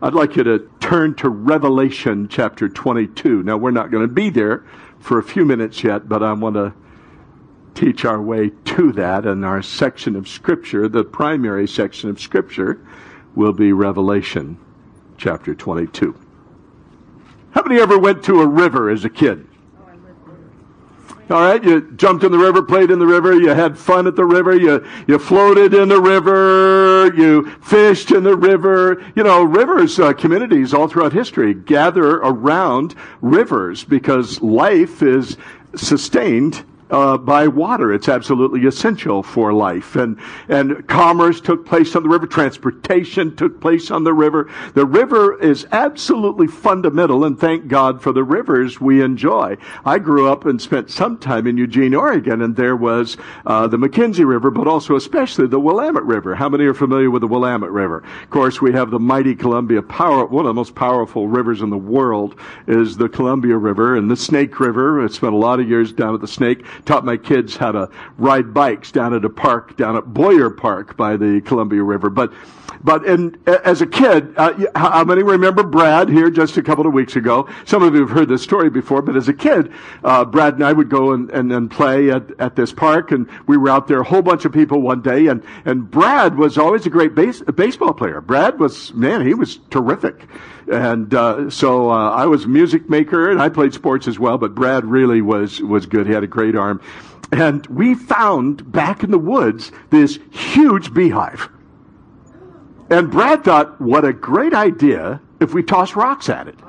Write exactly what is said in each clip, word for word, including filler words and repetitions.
I'd like you to turn to Revelation chapter twenty-two. Now, we're not going to be there for a few minutes yet, but I want to teach our way to that. And our section of Scripture, the primary section of Scripture, will be Revelation chapter twenty-two. How many ever went to a river as a kid? All right, you jumped in the river, played in the river, you had fun at the river, you, you floated in the river, you fished in the river. You know, rivers, uh, communities all throughout history gather around rivers because life is sustained Uh, by water. It's absolutely essential for life. And, and commerce took place on the river. Transportation took place on the river. The river is absolutely fundamental, and thank God for the rivers we enjoy. I grew up and spent some time in Eugene, Oregon, and there was uh, the McKenzie River, but also especially the Willamette River. How many are familiar with the Willamette River? Of course, we have the mighty Columbia Power. One of the most powerful rivers in the world is the Columbia River, and the Snake River. I spent a lot of years down at the Snake. Taught my kids how to ride bikes down at a park, down at Boyer Park by the Columbia River. But, but in, as a kid, uh, how many remember Brad here just a couple of weeks ago? Some of you have heard this story before, but as a kid, uh, Brad and I would go and, and, and play at, at this park, and we were out there, a whole bunch of people one day, and, and Brad was always a great base, a baseball player. Brad was, man, he was terrific. And uh, so uh, I was a music maker, and I played sports as well, but Brad really was was good. He had a great arm. And we found back in the woods this huge beehive. And Brad thought, what a great idea if we tossed rocks at it.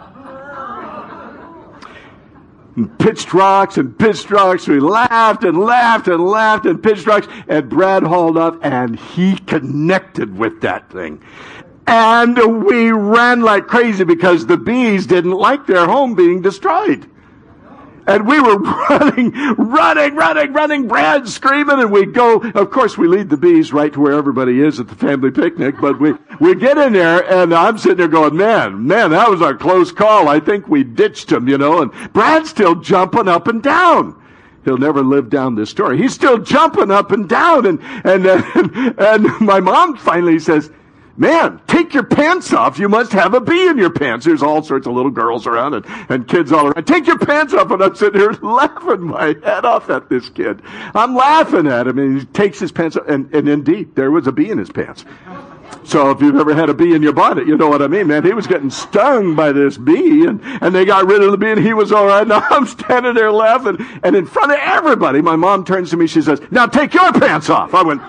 And pitched rocks and pitched rocks. We laughed and laughed and laughed and pitched rocks. And Brad hauled up, and he connected with that thing. And we ran like crazy because the bees didn't like their home being destroyed. And we were running, running, running, running, Brad screaming, and we'd go, of course we lead the bees right to where everybody is at the family picnic, but we, we get in there, and I'm sitting there going, man, man, that was a close call. I think we ditched him, you know, and Brad's still jumping up and down. He'll never live down this story. He's still jumping up and down, and, and, and, and my mom finally says, man, take your pants off. You must have a bee in your pants. There's all sorts of little girls around and, and kids all around. Take your pants off. And I'm sitting here laughing my head off at this kid. I'm laughing at him, and he takes his pants off. And, and indeed, there was a bee in his pants. So if you've ever had a bee in your bonnet, you know what I mean, man. He was getting stung by this bee, and, and they got rid of the bee, and he was all right. Now I'm standing there laughing. And in front of everybody, my mom turns to me. She says, now take your pants off. I went,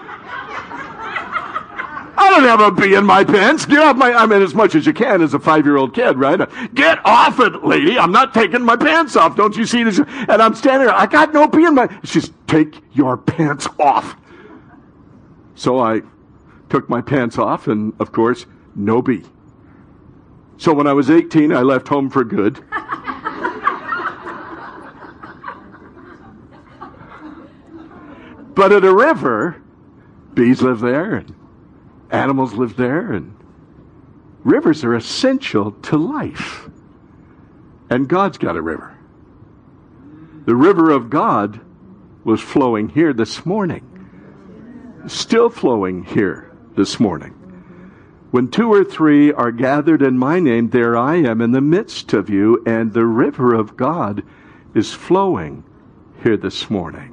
I don't have a bee in my pants. Get off my, I mean, as much as you can as a five-year-old kid, right? Get off it, lady. I'm not taking my pants off. Don't you see this? And I'm standing there. I got no bee in my, she says, take your pants off. So I took my pants off, and of course, no bee. So when I was eighteen, I left home for good. But at a river, bees live there, and animals live there, and rivers are essential to life. And God's got a river. The river of God was flowing here this morning. Still flowing here this morning. When two or three are gathered in my name, there I am in the midst of you, and the river of God is flowing here this morning.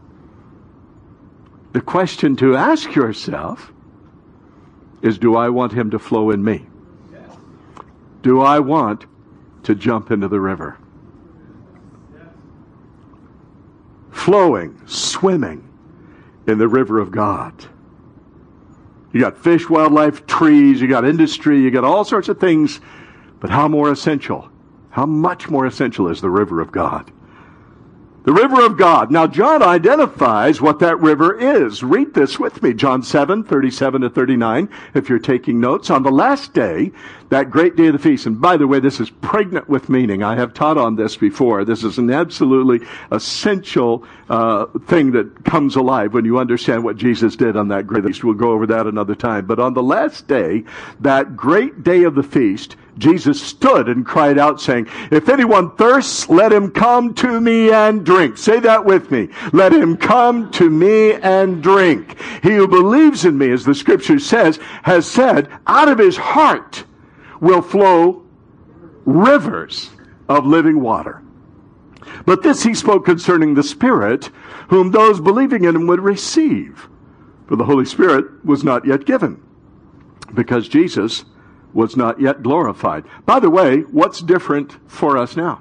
The question to ask yourself is, do I want him to flow in me? Yes. Do I want to jump into the river? Yes. Flowing, swimming in the river of God. You got fish, wildlife, trees, you got industry, you got all sorts of things, but how more essential, how much more essential is the river of God? The river of God. Now, John identifies what that river is. Read this with me. John seven, thirty-seven to thirty-nine, if you're taking notes. On the last day, that great day of the feast. And by the way, this is pregnant with meaning. I have taught on this before. This is an absolutely essential uh, thing that comes alive when you understand what Jesus did on that great feast. We'll go over that another time. But on the last day, that great day of the feast, Jesus stood and cried out, saying, if anyone thirsts, let him come to me and drink. Say that with me. Let him come to me and drink. He who believes in me, as the scripture says, has said, out of his heart will flow rivers of living water. But this he spoke concerning the Spirit, whom those believing in him would receive. For the Holy Spirit was not yet given, because Jesus was not yet glorified. By the way, what's different for us now?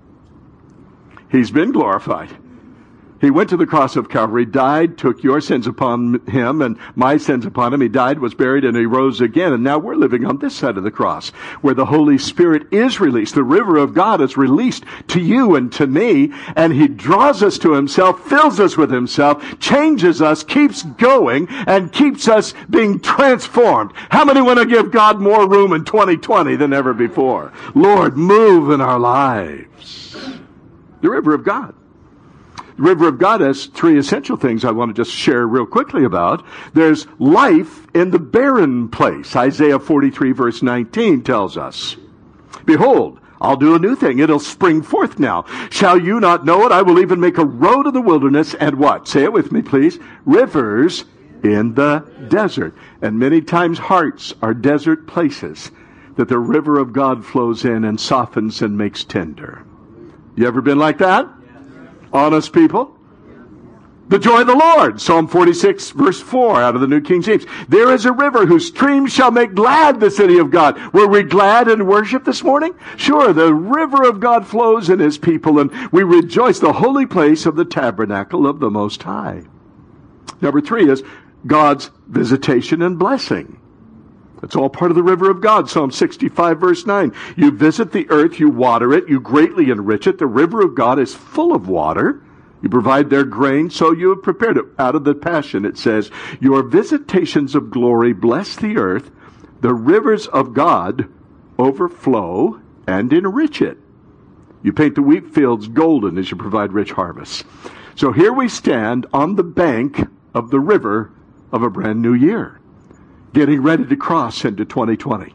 He's been glorified. He went to the cross of Calvary, died, took your sins upon him and my sins upon him. He died, was buried, and he rose again. And now we're living on this side of the cross, where the Holy Spirit is released. The river of God is released to you and to me, and he draws us to himself, fills us with himself, changes us, keeps going, and keeps us being transformed. How many want to give God more room in twenty twenty than ever before? Lord, move in our lives. The river of God. The river of God has three essential things I want to just share real quickly about. There's life in the barren place. Isaiah forty-three verse nineteen tells us, behold, I'll do a new thing. It'll spring forth now. Shall you not know it? I will even make a road in the wilderness and what? Say it with me, please. Rivers in the desert. And many times hearts are desert places that the river of God flows in and softens and makes tender. You ever been like that? Honest people? The joy of the Lord. Psalm forty-six verse four out of the New King James. There is a river whose streams shall make glad the city of God. Were we glad in worship this morning? Sure, the river of God flows in his people, and we rejoice, the holy place of the tabernacle of the Most High. Number three is God's visitation and blessing. It's all part of the river of God. Psalm sixty-five verse nine. You visit the earth, you water it, you greatly enrich it. The river of God is full of water. You provide their grain, so you have prepared it. Out of the Passion it says, your visitations of glory bless the earth. The rivers of God overflow and enrich it. You paint the wheat fields golden as you provide rich harvests. So here we stand on the bank of the river of a brand new year, getting ready to cross into twenty twenty.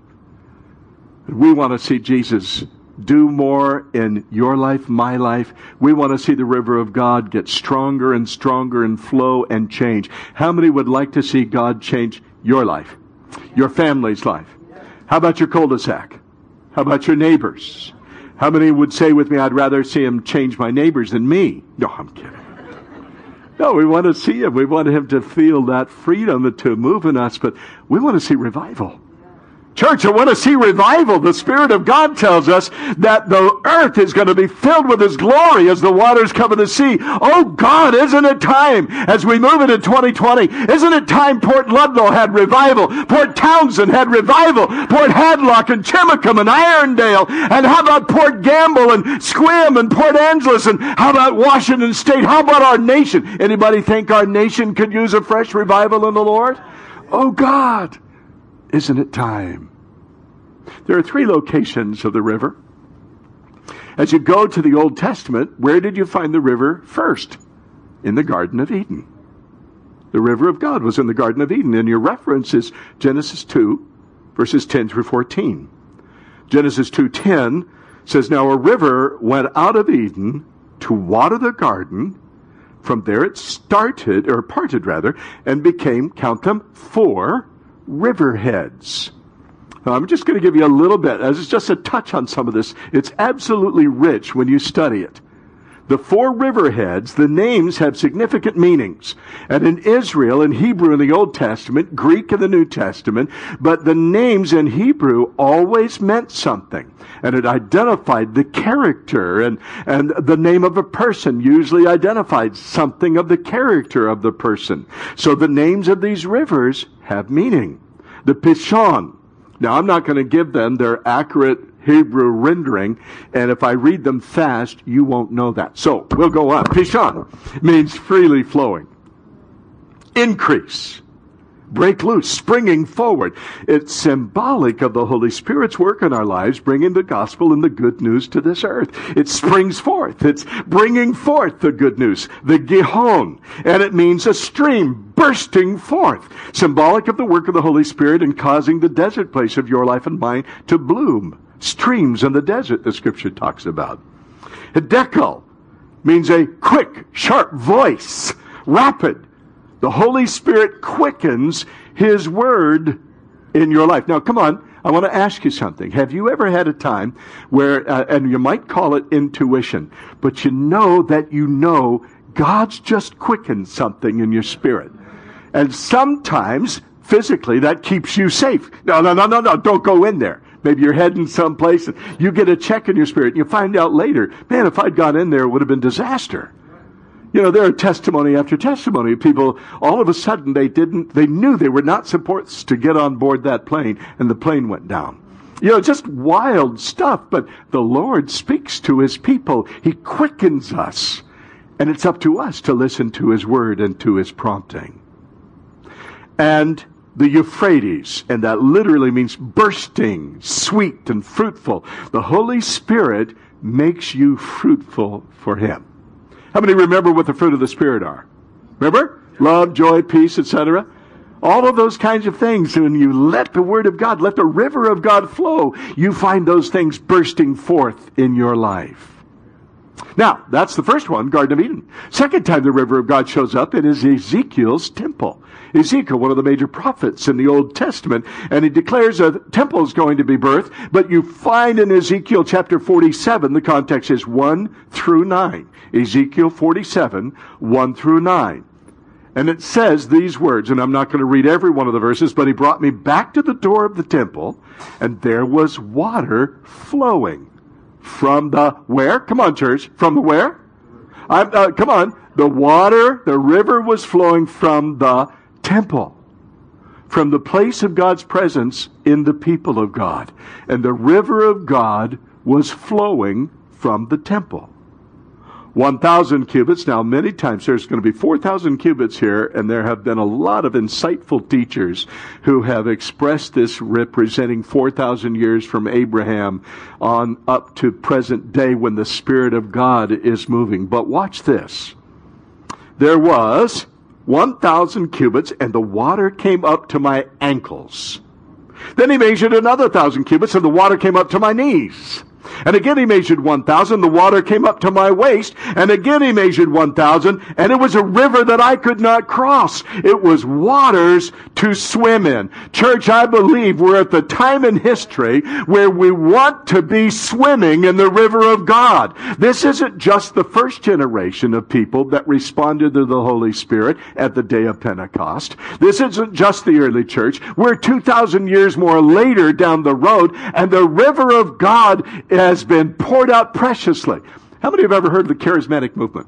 We want to see Jesus do more in your life, my life. We want to see the river of God get stronger and stronger and flow and change. How many would like to see God change your life, your family's life? How about your cul-de-sac? How about your neighbors? How many would say with me, I'd rather see him change my neighbors than me? No, I'm kidding. No, we want to see him. We want him to feel that freedom to move in us, but we want to see revival. Church, I want to see revival. The Spirit of God tells us that the earth is going to be filled with his glory as the waters cover the sea. Oh God, isn't it time as we move into twenty twenty? Isn't it time Port Ludlow had revival? Port Townsend had revival. Port Hadlock and Chimacum and Irondale. And how about Port Gamble and Squim and Port Angeles? And how about Washington State? How about our nation? Anybody think our nation could use a fresh revival in the Lord? Oh God, isn't it time? There are three locations of the river. As you go to the Old Testament, where did you find the river first? In the Garden of Eden. The river of God was in the Garden of Eden, and your reference is Genesis two, verses ten through fourteen. Genesis two ten says, now a river went out of Eden to water the garden. From there it started, or parted rather, and became, count them, four riverheads. Now, I'm just going to give you a little bit, as just a touch on some of this. It's absolutely rich when you study it. The four riverheads, the names have significant meanings. And in Israel, in Hebrew in the Old Testament, Greek in the New Testament, but the names in Hebrew always meant something. And it identified the character, and, and the name of a person usually identified something of the character of the person. So the names of these rivers have meaning. The Pishon. Now, I'm not going to give them their accurate Hebrew rendering, and if I read them fast, you won't know that. So, we'll go on. Pishon means freely flowing. Increase. Break loose, springing forward. It's symbolic of the Holy Spirit's work in our lives, bringing the gospel and the good news to this earth. It springs forth. It's bringing forth the good news. The Gihon. And it means a stream bursting forth. Symbolic of the work of the Holy Spirit in causing the desert place of your life and mine to bloom. Streams in the desert, the Scripture talks about. Hidekel means a quick, sharp voice. Rapid. The Holy Spirit quickens his word in your life. Now, come on. I want to ask you something. Have you ever had a time where, uh, and you might call it intuition, but you know that you know God's just quickened something in your spirit. And sometimes, physically, that keeps you safe. No, no, no, no, no, don't go in there. Maybe you're heading someplace and you get a check in your spirit and you find out later, man, if I'd gone in there, it would have been disaster. You know, there are testimony after testimony of people, all of a sudden they didn't, they knew they were not supposed to get on board that plane, and the plane went down. You know, just wild stuff, but the Lord speaks to His people. He quickens us, and it's up to us to listen to His word and to His prompting. And the Euphrates, and that literally means bursting, sweet and fruitful. The Holy Spirit makes you fruitful for Him. How many remember what the fruit of the Spirit are? Remember? Love, joy, peace, et cetera. All of those kinds of things. When you let the Word of God, let the river of God flow, you find those things bursting forth in your life. Now, that's the first one, Garden of Eden. Second time the river of God shows up, it is Ezekiel's temple. Ezekiel, one of the major prophets in the Old Testament, and he declares a temple is going to be birthed, but you find in Ezekiel chapter forty-seven, the context is one through nine. Ezekiel forty-seven, one through nine. And it says these words, and I'm not going to read every one of the verses, but he brought me back to the door of the temple, and there was water flowing from the where? Come on, church. From the where? I'm, uh, come on. The water, the river was flowing from the temple, from the place of God's presence in the people of God. And the river of God was flowing from the temple. one thousand cubits. Now, many times there's going to be four thousand cubits here, and there have been a lot of insightful teachers who have expressed this representing four thousand years from Abraham on up to present day when the Spirit of God is moving. But watch this. There was one thousand cubits, and the water came up to my ankles. Then he measured another thousand cubits, and the water came up to my knees. And again he measured one thousand, the water came up to my waist, and again he measured one thousand, and it was a river that I could not cross. It was waters to swim in. Church, I believe we're at the time in history where we want to be swimming in the river of God. This isn't just the first generation of people that responded to the Holy Spirit at the day of Pentecost. This isn't just the early church. We're two thousand years more later down the road, and the river of God has been poured out preciously. How many have ever heard of the charismatic movement?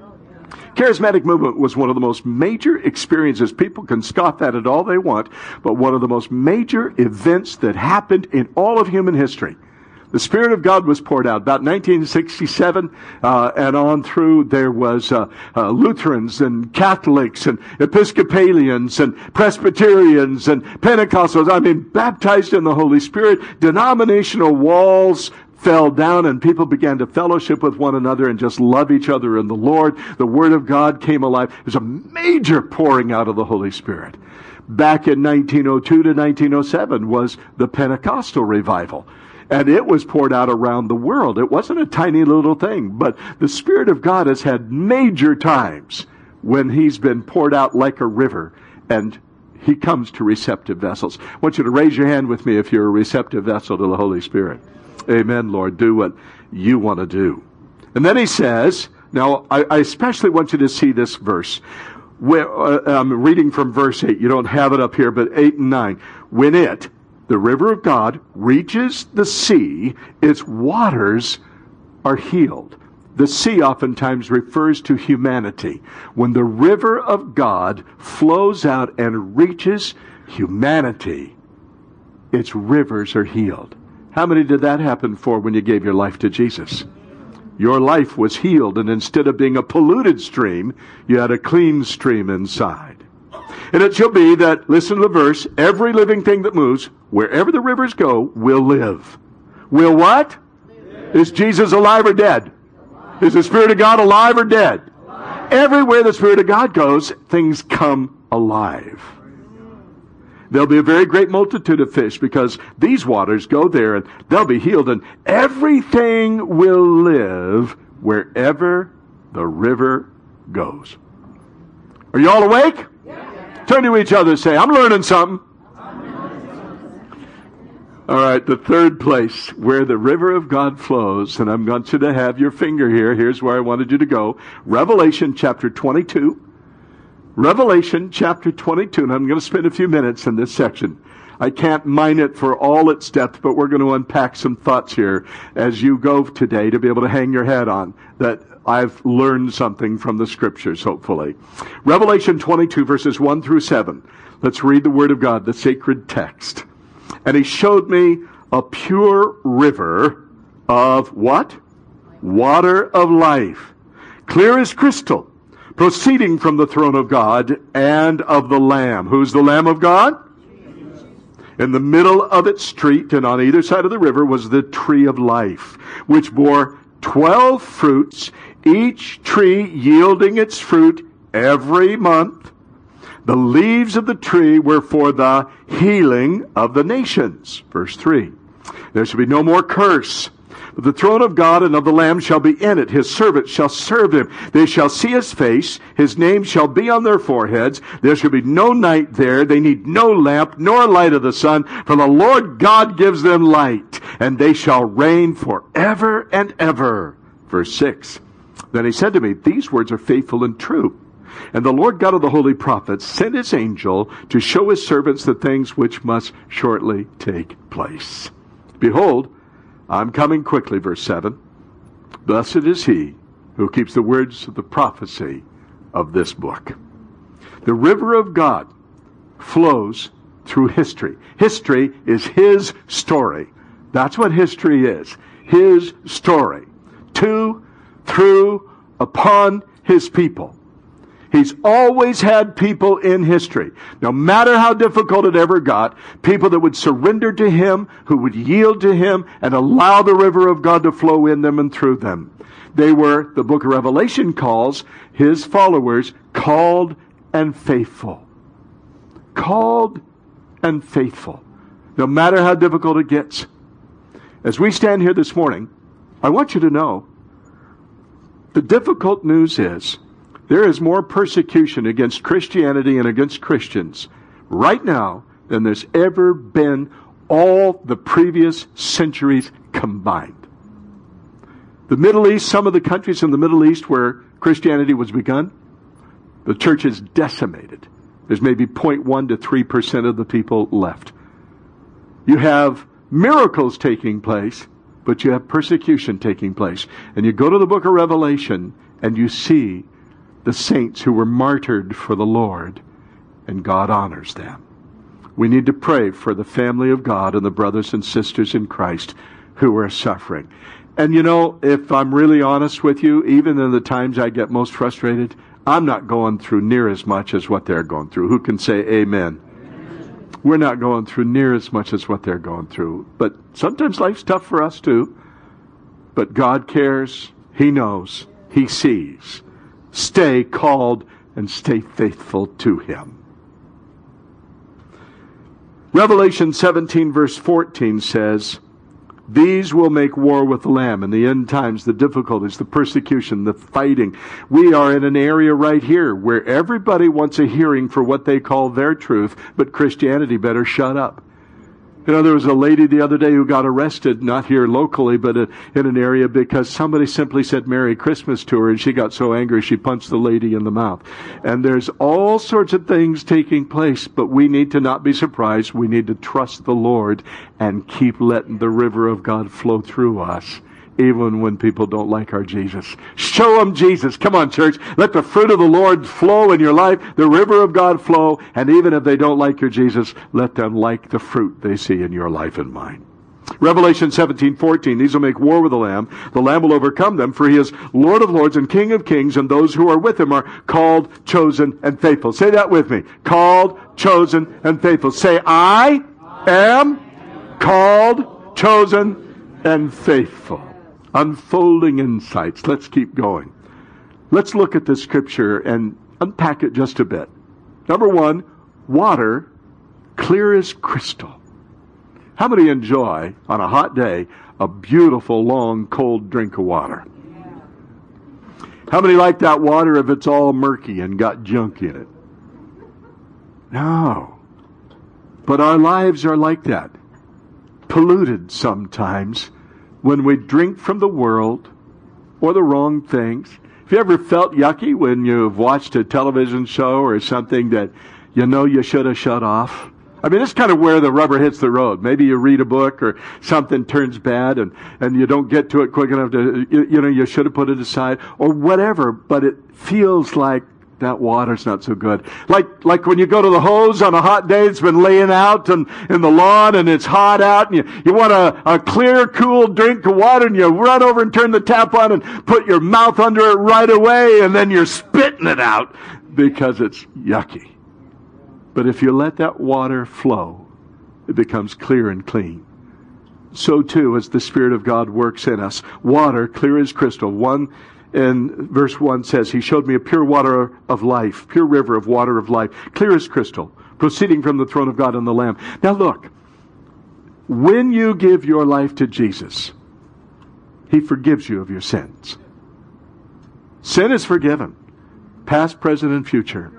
Charismatic movement was one of the most major experiences. People can scoff at it all they want, but one of the most major events that happened in all of human history. The Spirit of God was poured out. About nineteen sixty-seven uh, and on through, there was uh, uh, Lutherans and Catholics and Episcopalians and Presbyterians and Pentecostals. I mean, baptized in the Holy Spirit. Denominational walls fell down, and people began to fellowship with one another and just love each other in the Lord. The Word of God came alive. It was a major pouring out of the Holy Spirit. Back in nineteen oh two to nineteen oh seven was the Pentecostal revival. And it was poured out around the world. It wasn't a tiny little thing. But the Spirit of God has had major times when He's been poured out like a river. And He comes to receptive vessels. I want you to raise your hand with me if you're a receptive vessel to the Holy Spirit. Amen, Lord. Do what you want to do. And then He says, now I, I especially want you to see this verse. Where, uh, I'm reading from verse eight. You don't have it up here, but eight and nine. When it... the river of God reaches the sea, its waters are healed. The sea oftentimes refers to humanity. When the river of God flows out and reaches humanity, its rivers are healed. How many did that happen for when you gave your life to Jesus? Your life was healed, and instead of being a polluted stream, you had a clean stream inside. And it shall be that, listen to the verse, every living thing that moves, wherever the rivers go, will live. Will what? Live. Is Jesus alive or dead? Alive. Is the Spirit of God alive or dead? Alive. Everywhere the Spirit of God goes, things come alive. There'll be a very great multitude of fish because these waters go there and they'll be healed, and everything will live wherever the river goes. Are you all awake? Turn to each other and say, I'm learning something. All right, the third place where the river of God flows, and I want you to have your finger here. Here's where I wanted you to go. Revelation chapter twenty-two. Revelation chapter twenty-two, and I'm going to spend a few minutes in this section. I can't mine it for all its depth, but we're going to unpack some thoughts here as you go today to be able to hang your hat on that I've learned something from the Scriptures, hopefully. Revelation twenty-two, verses one through seven. Let's read the Word of God, the sacred text. And he showed me a pure river of what? Water of life, clear as crystal, proceeding from the throne of God and of the Lamb. Who's the Lamb of God? Jesus. In the middle of its street and on either side of the river was the tree of life, which bore twelve fruits, each tree yielding its fruit every month. The leaves of the tree were for the healing of the nations. Verse three. There shall be no more curse. But the throne of God and of the Lamb shall be in it. His servants shall serve him. They shall see his face. His name shall be on their foreheads. There shall be no night there. They need no lamp nor light of the sun. For the Lord God gives them light. And they shall reign forever and ever. Verse six. Then he said to me, these words are faithful and true. And the Lord God of the holy prophets sent his angel to show his servants the things which must shortly take place. Behold, I'm coming quickly, verse seven. Blessed is he who keeps the words of the prophecy of this book. The river of God flows through history. History is his story. That's what history is. His story. To, through, upon his people. He's always had people in history, no matter how difficult it ever got, people that would surrender to him, who would yield to him, and allow the river of God to flow in them and through them. They were, the book of Revelation calls his followers, called and faithful. Called and faithful. No matter how difficult it gets. As we stand here this morning, I want you to know, the difficult news is, there is more persecution against Christianity and against Christians right now than there's ever been all the previous centuries combined. The Middle East, some of the countries in the Middle East where Christianity was begun, the church is decimated. There's maybe zero point one to three percent of the people left. You have miracles taking place, but you have persecution taking place. And you go to the book of Revelation and you see the saints who were martyred for the Lord, and God honors them. We need to pray for the family of God and the brothers and sisters in Christ who are suffering. And you know, if I'm really honest with you, even in the times I get most frustrated, I'm not going through near as much as what they're going through. Who can say amen? Amen. We're not going through near as much as what they're going through. But sometimes life's tough for us too. But God cares. He knows. He sees. Stay called and stay faithful to him. Revelation seventeen verse fourteen says, these will make war with the Lamb. In the end times, the difficulties, the persecution, the fighting. We are in an area right here where everybody wants a hearing for what they call their truth, but Christianity better shut up. You know, there was a lady the other day who got arrested, not here locally, but in an area because somebody simply said Merry Christmas to her, and she got so angry she punched the lady in the mouth. And there's all sorts of things taking place, but we need to not be surprised. We need to trust the Lord and keep letting the river of God flow through us, even when people don't like our Jesus. Show them Jesus. Come on, church. Let the fruit of the Lord flow in your life, the river of God flow, and even if they don't like your Jesus, let them like the fruit they see in your life and mine. Revelation seventeen fourteen, these will make war with the Lamb. The Lamb will overcome them, for he is Lord of lords and King of kings, and those who are with him are called, chosen, and faithful. Say that with me. Called, chosen, and faithful. Say, I am called, chosen, and faithful. Unfolding insights. Let's keep going. Let's look at the scripture and unpack it just a bit. Number one, water clear as crystal. How many enjoy, on a hot day, a beautiful, long, cold drink of water? How many like that water if it's all murky and got junk in it? No. But our lives are like that. polluted sometimes when we drink from the world or the wrong things. Have you ever felt yucky when you've watched a television show or something that you know you should have shut off? I mean, it's kind of where the rubber hits the road. Maybe you read a book or something turns bad and, and you don't get to it quick enough to, you, you know, you should have put it aside or whatever, but it feels like that water's not so good. Like, like when you go to the hose on a hot day, it's been laying out and, in the lawn and it's hot out and you, you want a, a clear, cool drink of water and you run over and turn the tap on and put your mouth under it right away and then you're spitting it out because it's yucky. But if you let that water flow, it becomes clear and clean. So too, as the Spirit of God works in us, water clear as crystal. One in verse one says, He showed me a pure water of life, pure river of water of life, clear as crystal, proceeding from the throne of God and the Lamb. Now look, when you give your life to Jesus, He forgives you of your sins. Sin is forgiven, past, present, and future.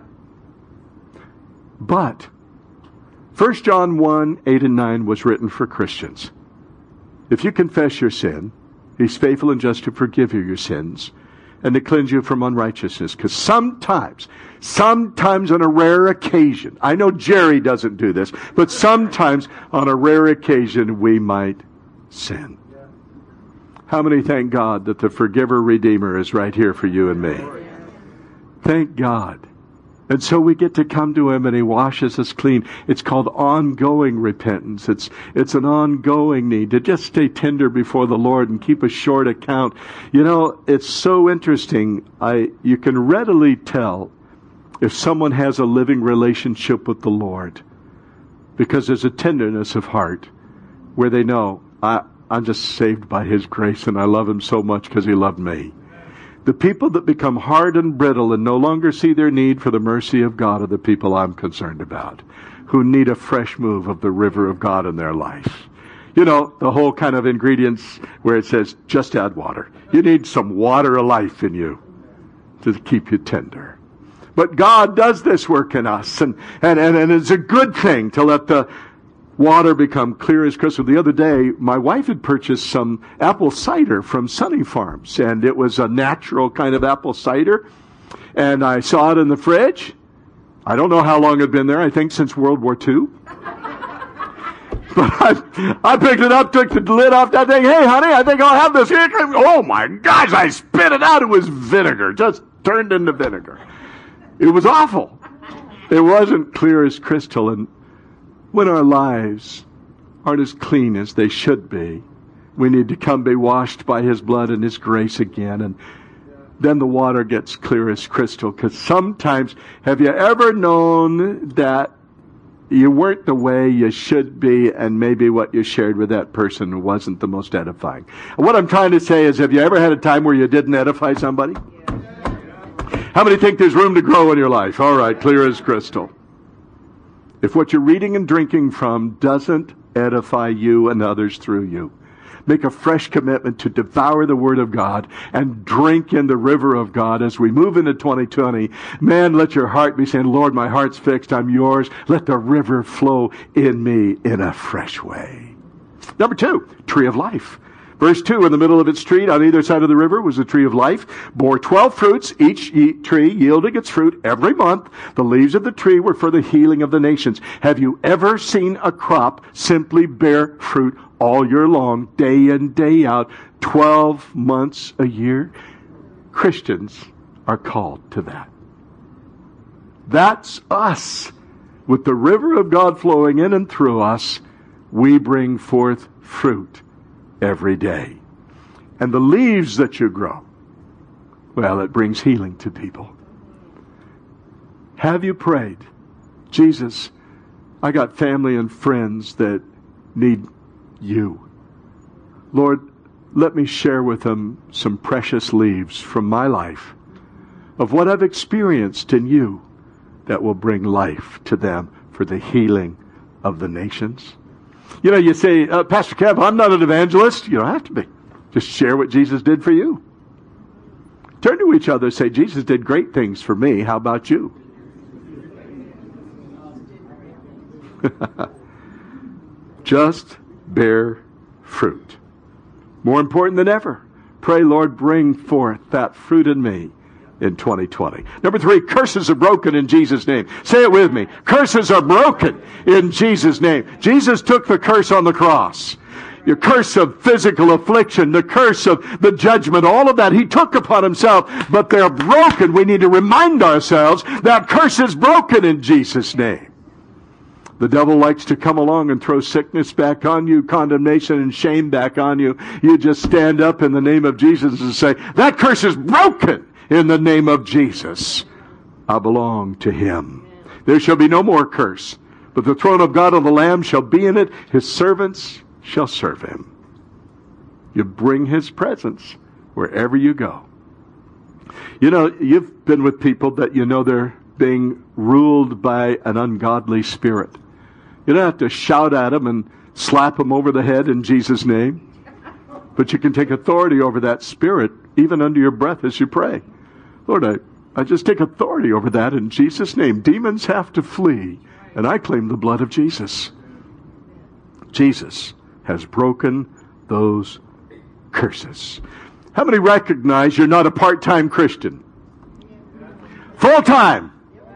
But First John one, eight and nine was written for Christians. If you confess your sin, He's faithful and just to forgive you your sins and to cleanse you from unrighteousness. Because sometimes, sometimes on a rare occasion, I know Jerry doesn't do this, but sometimes on a rare occasion we might sin. How many thank God that the forgiver Redeemer is right here for you and me? Thank God. And so we get to come to Him and He washes us clean. It's called ongoing repentance. It's it's an ongoing need to just stay tender before the Lord and keep a short account. You know, it's so interesting. I you can readily tell if someone has a living relationship with the Lord because there's a tenderness of heart where they know, I, I'm just saved by His grace and I love Him so much because He loved me. The people that become hard and brittle and no longer see their need for the mercy of God are the people I'm concerned about, who need a fresh move of the river of God in their life. You know, the whole kind of ingredients where it says, just add water. You need some water of life in you to keep you tender. But God does this work in us, and, and, and, and it's a good thing to let the water become clear as crystal. The other day, my wife had purchased some apple cider from Sunny Farms, and it was a natural kind of apple cider. And I saw it in the fridge. I don't know how long it had been there. I think since World War Two. But I, I picked it up, took the lid off that thing. Hey, honey, I think I'll have this here. Oh my gosh, I spit it out. It was vinegar, just turned into vinegar. It was awful. It wasn't clear as crystal. And when our lives aren't as clean as they should be, we need to come be washed by His blood and His grace again. And then the water gets clear as crystal. Because sometimes, have you ever known that you weren't the way you should be and maybe what you shared with that person wasn't the most edifying? And what I'm trying to say is, have you ever had a time where you didn't edify somebody? How many think there's room to grow in your life? All right, clear as crystal. If what you're reading and drinking from doesn't edify you and others through you, make a fresh commitment to devour the Word of God and drink in the river of God as we move into twenty twenty. Man, let your heart be saying, Lord, my heart's fixed. I'm yours. Let the river flow in me in a fresh way. Number two, tree of life. Verse two, in the middle of its tree, on either side of the river, was the tree of life, bore twelve fruits, each tree yielding its fruit every month. The leaves of the tree were for the healing of the nations. Have you ever seen a crop simply bear fruit all year long, day in, day out, twelve months a year? Christians are called to that. That's us. With the river of God flowing in and through us, we bring forth fruit every day. And the leaves that you grow, well, it brings healing to people. Have you prayed, Jesus, I got family and friends that need you. Lord, let me share with them some precious leaves from my life of what I've experienced in you that will bring life to them for the healing of the nations. You know, you say, uh, Pastor Kev, I'm not an evangelist. You don't have to be. Just share what Jesus did for you. Turn to each other and say, Jesus did great things for me. How about you? Just bear fruit. More important than ever, pray, Lord, bring forth that fruit in me in twenty twenty. Number three, curses are broken in Jesus' name. Say it with me. Curses are broken in Jesus' name. Jesus took the curse on the cross. Your curse of physical affliction, the curse of the judgment, all of that He took upon Himself, but they're broken. We need to remind ourselves that curse is broken in Jesus' name. The devil likes to come along and throw sickness back on you, condemnation and shame back on you. You just stand up in the name of Jesus and say, that curse is broken in the name of Jesus. I belong to Him. There shall be no more curse, but the throne of God and the Lamb shall be in it. His servants shall serve Him. You bring His presence wherever you go. You know, you've been with people that you know they're being ruled by an ungodly spirit. You don't have to shout at them and slap them over the head in Jesus' name. But you can take authority over that spirit, even under your breath as you pray. Lord, I, I just take authority over that in Jesus' name. Demons have to flee, and I claim the blood of Jesus. Jesus has broken those curses. How many recognize you're not a part-time Christian? Full-time.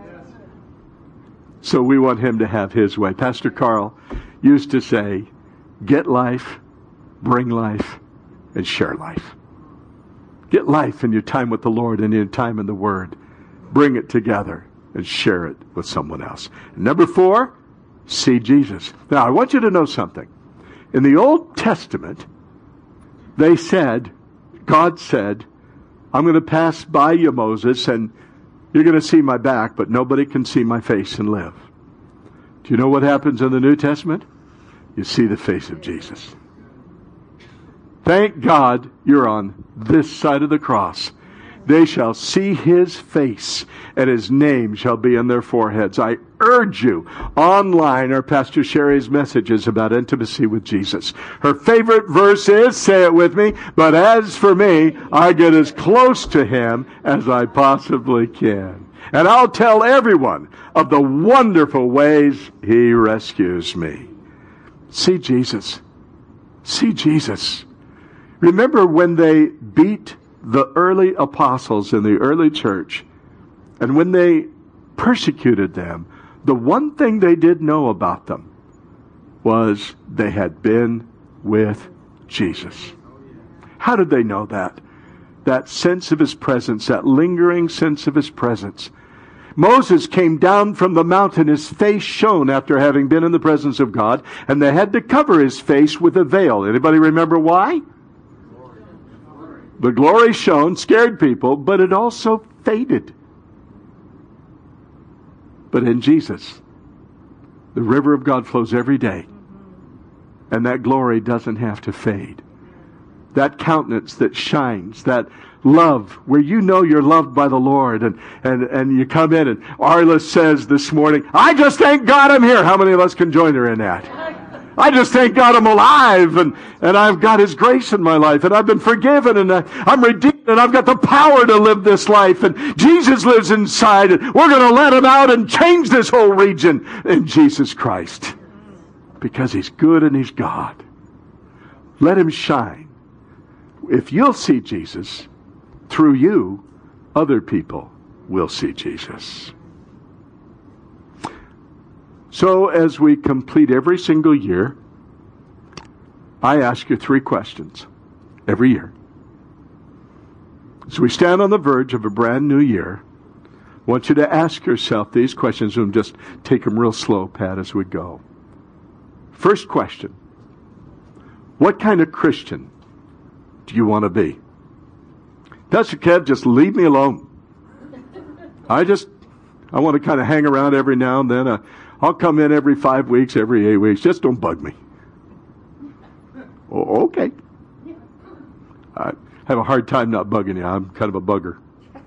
So we want Him to have His way. Pastor Carl used to say, get life, bring life, and share life. Get life in your time with the Lord and in your time in the Word. Bring it together and share it with someone else. And number four, see Jesus. Now, I want you to know something. In the Old Testament, they said, God said, I'm going to pass by you, Moses, and you're going to see my back, but nobody can see my face and live. Do you know what happens in the New Testament? You see the face of Jesus. Thank God you're on this side of the cross. They shall see His face, and His name shall be on their foreheads. I urge you, online are Pastor Sherry's messages about intimacy with Jesus. Her favorite verse is, say it with me, but as for me, I get as close to Him as I possibly can. And I'll tell everyone of the wonderful ways He rescues me. See Jesus. See Jesus. Remember when they beat the early apostles in the early church, and when they persecuted them, the one thing they did know about them was they had been with Jesus. How did they know that? That sense of His presence, that lingering sense of His presence. Moses came down from the mountain, his face shone after having been in the presence of God, and they had to cover his face with a veil. Anybody remember why? The glory shone, scared people, but it also faded. But in Jesus, the river of God flows every day. And that glory doesn't have to fade. That countenance that shines, that love, where you know you're loved by the Lord, and, and, and you come in, and Arla says this morning, I just thank God I'm here. How many of us can join her in that? I just thank God I'm alive, and, and I've got His grace in my life, and I've been forgiven, and I, I'm redeemed, and I've got the power to live this life, and Jesus lives inside, and we're going to let Him out and change this whole region in Jesus Christ. Because He's good and He's God. Let Him shine. If you'll see Jesus, through you, other people will see Jesus. So as we complete every single year, I ask you three questions every year. So we stand on the verge of a brand new year. I want you to ask yourself these questions, and just take them real slow, Pat, as we go. First question, what kind of Christian do you want to be? Pastor Kev, just leave me alone. I just, I want to kind of hang around every now and then. Uh, I'll come in every five weeks, every eight weeks. Just don't bug me. Oh, okay. I have a hard time not bugging you. I'm kind of a bugger.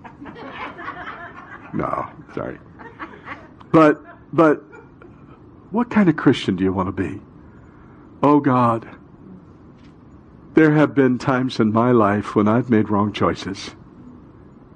No, sorry. But, but, what kind of Christian do you want to be? Oh God, there have been times in my life when I've made wrong choices.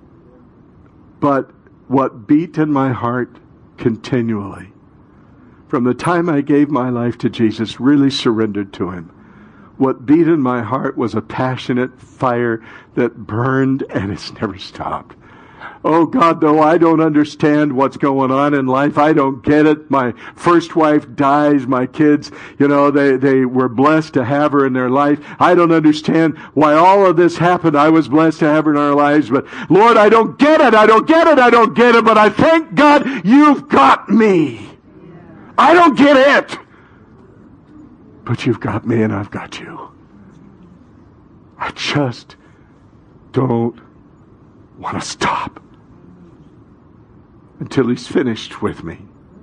But what beat in my heart continually, from the time I gave my life to Jesus, really surrendered to Him, what beat in my heart was a passionate fire that burned and it's never stopped. Oh God, though I don't understand what's going on in life, I don't get it. My first wife dies, my kids, you know, they, they were blessed to have her in their life. I don't understand why all of this happened. I was blessed to have her in our lives, but Lord, I don't get it, I don't get it, I don't get it, but I thank God you've got me. I don't get it, but you've got me and I've got you. I just don't want to stop until He's finished with me.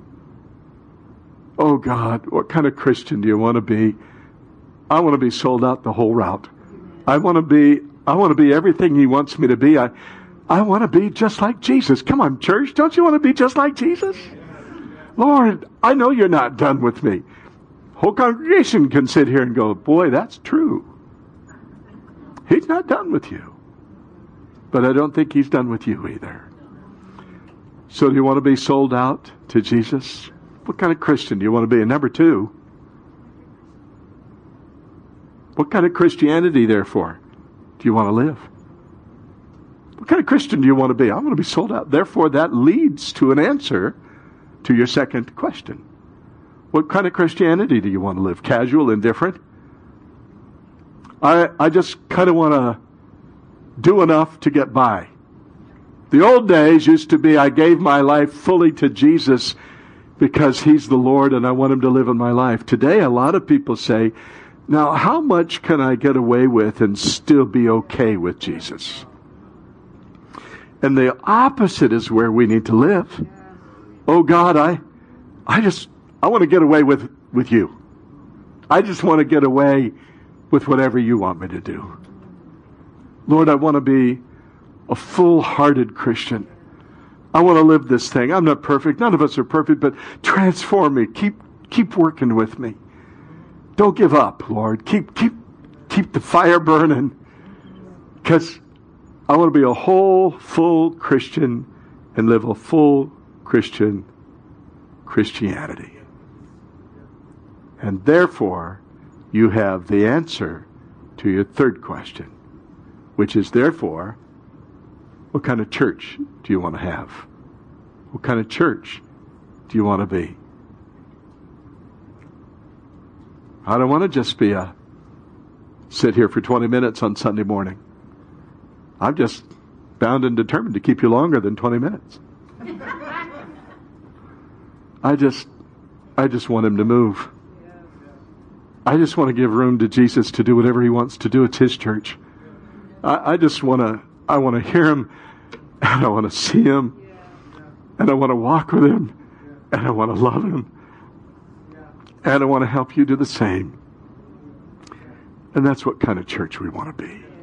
Oh God, what kind of Christian do you want to be? I want to be sold out the whole route. I want to be, I want to be everything He wants me to be. I, I want to be just like Jesus. Come on, church, don't you want to be just like Jesus? Lord, I know you're not done with me. Whole congregation can sit here and go, boy, that's true. He's not done with you. But I don't think He's done with you either. So do you want to be sold out to Jesus? What kind of Christian do you want to be? And number two, what kind of Christianity, therefore, do you want to live? What kind of Christian do you want to be? I want to be sold out. Therefore, that leads to an answer to your second question. What kind of Christianity do you want to live? Casual, indifferent? I, I just kind of want to do enough to get by. The old days used to be I gave my life fully to Jesus because He's the Lord and I want Him to live in my life. Today, a lot of people say, now how much can I get away with and still be okay with Jesus? And the opposite is where we need to live. Oh God, I, I just, I want to get away with, with you. I just want to get away with whatever you want me to do. Lord, I want to be a full-hearted Christian. I want to live this thing. I'm not perfect. None of us are perfect, but transform me. Keep keep working with me. Don't give up, Lord. Keep keep keep the fire burning. Because I want to be a whole, full Christian and live a full Christian Christianity. And therefore, you have the answer to your third question, which is therefore, what kind of church do you want to have? What kind of church do you want to be? I don't want to just be a sit here for twenty minutes on Sunday morning. I'm just bound and determined to keep you longer than twenty minutes. I just, I just want Him to move. I just want to give room to Jesus to do whatever He wants to do. It's His church. I, I just want to, I want to hear Him, and I want to see Him, and I want to walk with Him, and I want to love Him, and I want to help you do the same. And that's what kind of church we want to be.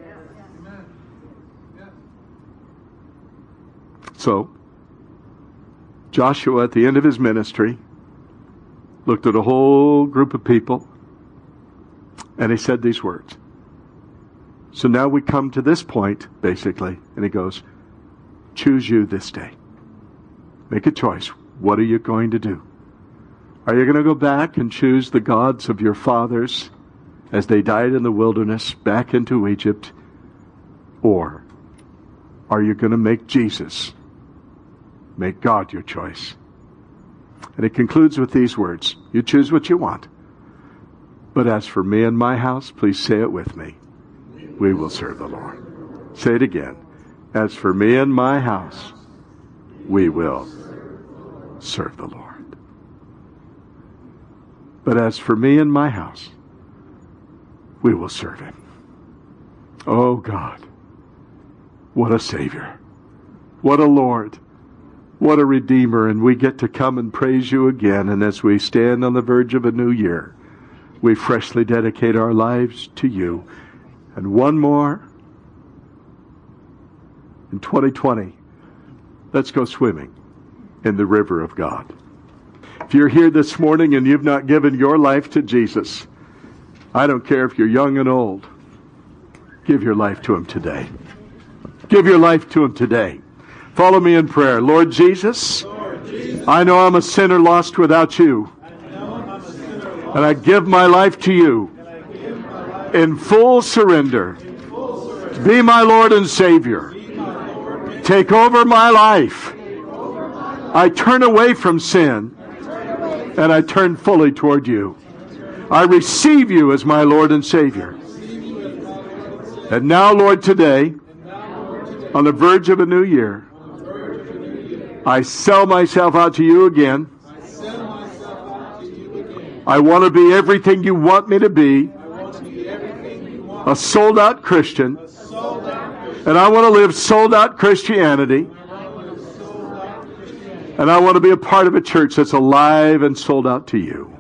So, Joshua, at the end of his ministry, looked at a whole group of people, and he said these words. So now we come to this point, basically, and he goes, choose you this day. Make a choice. What are you going to do? Are you going to go back and choose the gods of your fathers as they died in the wilderness back into Egypt? Or are you going to make Jesus, make God your choice? And it concludes with these words. You choose what you want. But as for me and my house, please say it with me. We will serve the Lord. Say it again. As for me and my house, we will serve the Lord. But as for me and my house, we will serve Him. Oh God, what a Savior. What a Lord. What a Redeemer. And we get to come and praise You again. And as we stand on the verge of a new year, we freshly dedicate our lives to You. And one more. In twenty twenty, let's go swimming in the river of God. If you're here this morning and you've not given your life to Jesus, I don't care if you're young and old, give your life to Him today. Give your life to Him today. Follow me in prayer. Lord Jesus, Lord Jesus, I know I'm a sinner lost without You. And I give my life to you in full surrender. Be my Lord and Savior. Take over my life. I turn away from sin and I turn fully toward you. I receive you as my Lord and Savior. And now, Lord, today, on the verge of a new year, I sell myself out to you again. I want to be everything you want me to be. A sold out Christian. And I want to live sold out Christianity. And I want to be a part of a church that's alive and sold out to you.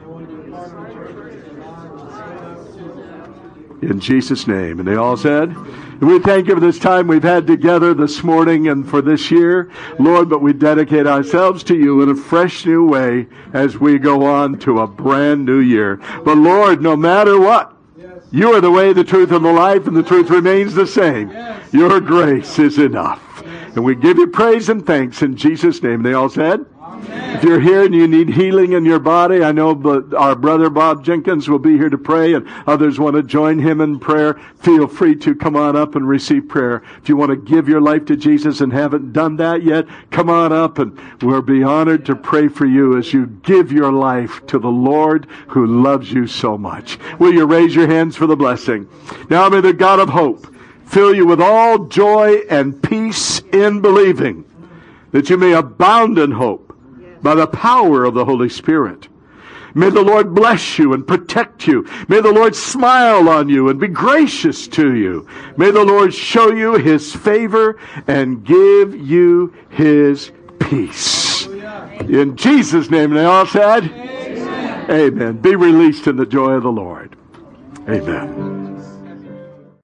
In Jesus' name. And they all said, and we thank you for this time we've had together this morning and for this year, Lord, but we dedicate ourselves to you in a fresh new way as we go on to a brand new year. But Lord, no matter what, you are the way, the truth, and the life, and the truth remains the same. Your grace is enough. And we give you praise and thanks in Jesus' name. And they all said, if you're here and you need healing in your body, I know our brother Bob Jenkins will be here to pray, and others want to join him in prayer. Feel free to come on up and receive prayer. If you want to give your life to Jesus and haven't done that yet, come on up, and we'll be honored to pray for you as you give your life to the Lord who loves you so much. Will you raise your hands for the blessing? Now may the God of hope fill you with all joy and peace in believing, that you may abound in hope by the power of the Holy Spirit. May the Lord bless you and protect you. May the Lord smile on you and be gracious to you. May the Lord show you His favor and give you His peace. In Jesus' name, they all said, Amen. Amen. Be released in the joy of the Lord. Amen.